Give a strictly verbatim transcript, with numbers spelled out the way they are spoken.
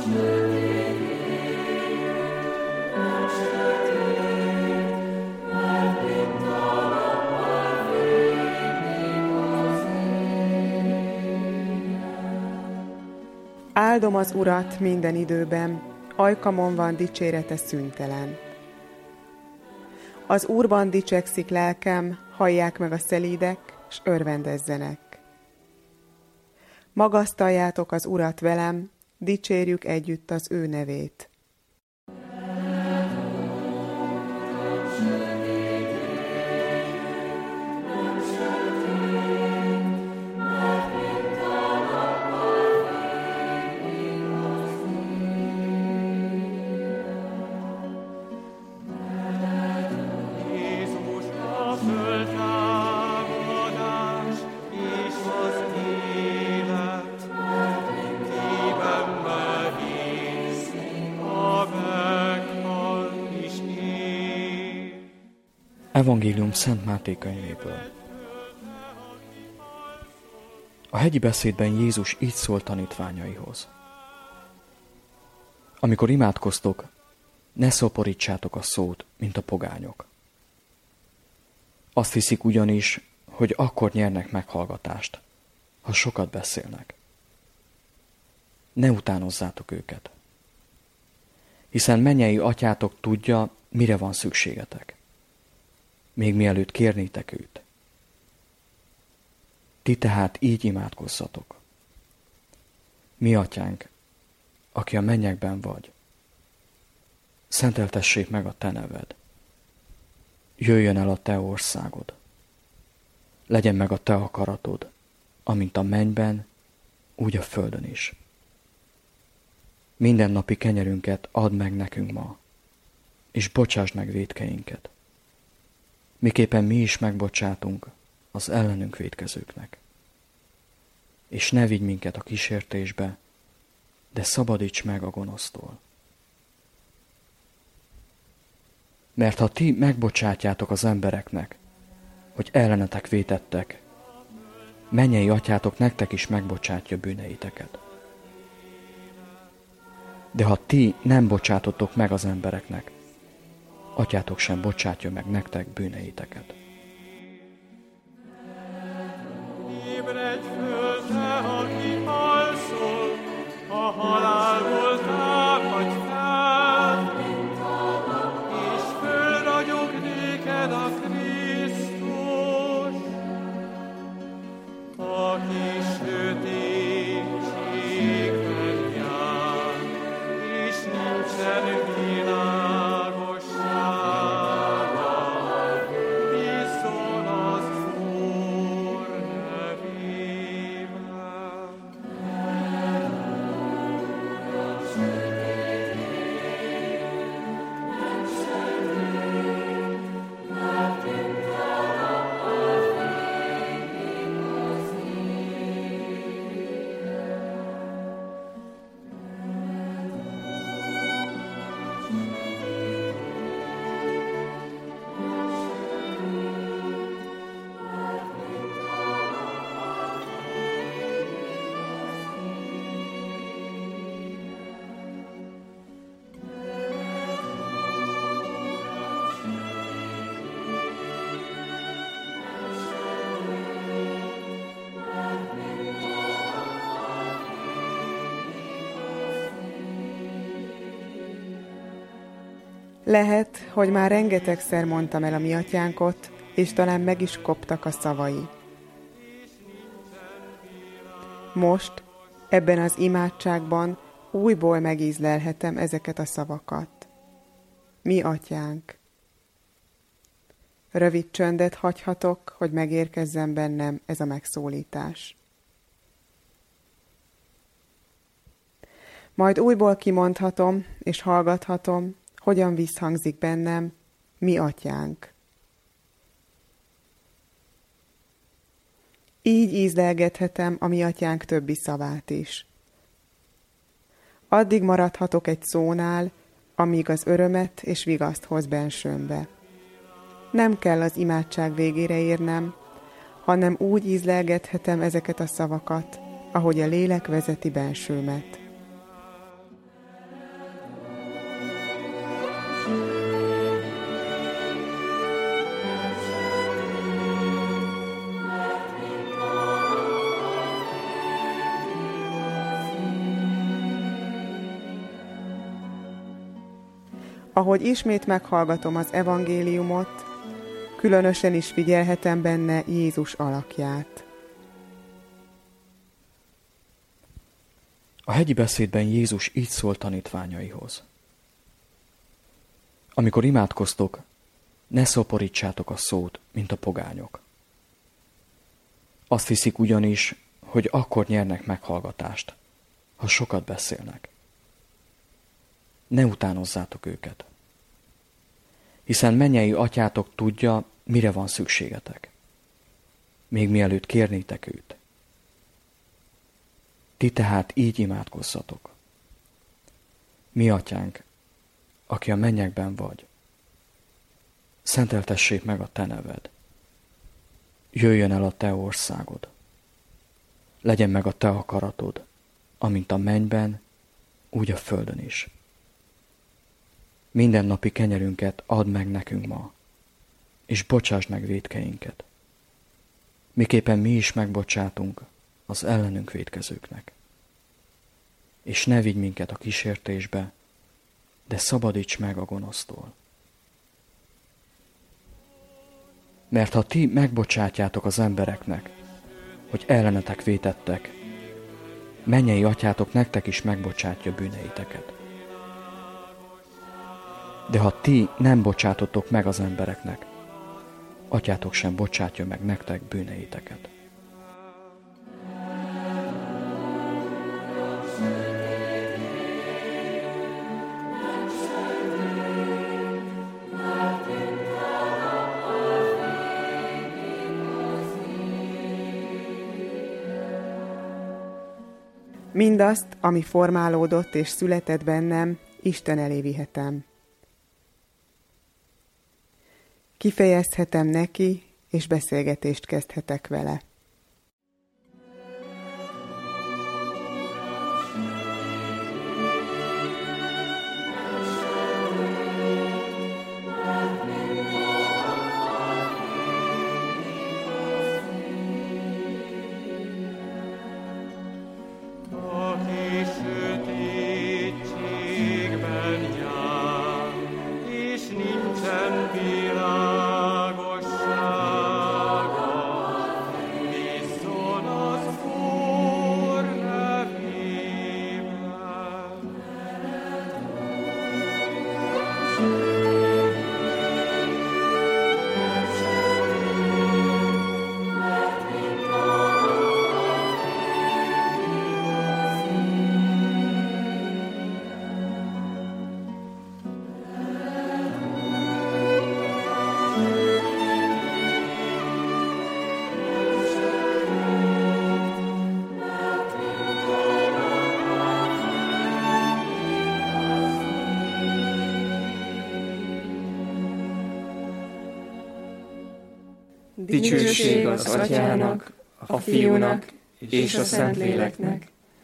Áldom az Urat minden időben, ajkamon van dicsérete szüntelen. Az Úrban dicsekszik lelkem, hallják meg a szelídek, s örvendezzenek. Magasztaljátok az Urat velem, dicsérjük együtt az ő nevét. Evangélium Szent Máté könyvéből. A hegyi beszédben Jézus így szólt tanítványaihoz. Amikor imádkoztok, ne szoporítsátok a szót, mint a pogányok. Azt hiszik ugyanis, hogy akkor nyernek meghallgatást, ha sokat beszélnek. Ne utánozzátok őket, hiszen mennyei atyátok tudja, mire van szükségetek, még mielőtt kérnétek őt. Ti tehát így imádkozzatok. Mi atyánk, aki a mennyekben vagy, szenteltessék meg a te neved. Jöjjön el a te országod. Legyen meg a te akaratod, amint a mennyben, úgy a földön is. Mindennapi kenyerünket add meg nekünk ma, és bocsásd meg vétkeinket, miképpen mi is megbocsátunk az ellenünk vétkezőknek. És ne vigy minket a kísértésbe, de szabadíts meg a gonosztól. Mert ha ti megbocsátjátok az embereknek, hogy ellenetek vétettek, mennyei atyátok nektek is megbocsátja bűneiteket. De ha ti nem bocsátotok meg az embereknek, atyátok sem bocsátja meg nektek bűneiteket. Ébredj föl, te, aki alszol, a halálból támadj fel, és fölragyog néked a Krisztus, aki sötétségben jár, és nincsen világossága, viszont az Úr nevében. Lehet, hogy már rengetegszer mondtam el a mi atyánkot, és talán meg is koptak a szavai. Most, ebben az imádságban újból megízlelhetem ezeket a szavakat. Mi atyánk. Rövid csöndet hagyhatok, hogy megérkezzen bennem ez a megszólítás. Majd újból kimondhatom, és hallgathatom, hogyan visszhangzik bennem, mi atyánk. Így ízlelgethetem a mi atyánk többi szavát is. Addig maradhatok egy szónál, amíg az örömet és vigaszt hoz bensőmbe. Nem kell az imádság végére érnem, hanem úgy ízlelgethetem ezeket a szavakat, ahogy a lélek vezeti bensőmet. Ahogy ismét meghallgatom az evangéliumot, különösen is figyelhetem benne Jézus alakját. A hegyi beszédben Jézus így szól tanítványaihoz. Amikor imádkoztok, ne szoporítsátok a szót, mint a pogányok. Azt hiszik ugyanis, hogy akkor nyernek meghallgatást, ha sokat beszélnek. Ne utánozzátok őket, hiszen mennyei atyátok tudja, mire van szükségetek, még mielőtt kérnétek őt. Ti tehát így imádkozzatok. Mi atyánk, aki a mennyekben vagy, szenteltessék meg a te neved. Jöjjön el a te országod. Legyen meg a te akaratod, amint a mennyben, úgy a földön is. Mindennapi kenyerünket add meg nekünk ma, és bocsásd meg vétkeinket, miképpen mi is megbocsátunk az ellenünk vétkezőknek. És ne vigy minket a kísértésbe, de szabadíts meg a gonosztól. Mert ha ti megbocsátjátok az embereknek, hogy ellenetek vétettek, mennyei atyátok nektek is megbocsátja bűneiteket. De ha ti nem bocsátotok meg az embereknek, atyátok sem bocsátja meg nektek bűneiteket. Mindazt, ami formálódott és született bennem, Isten elé vihetem. Kifejezhetem neki, és beszélgetést kezdhetek vele. Dicsőség az Atyának, a Fiúnak és a Szentléleknek,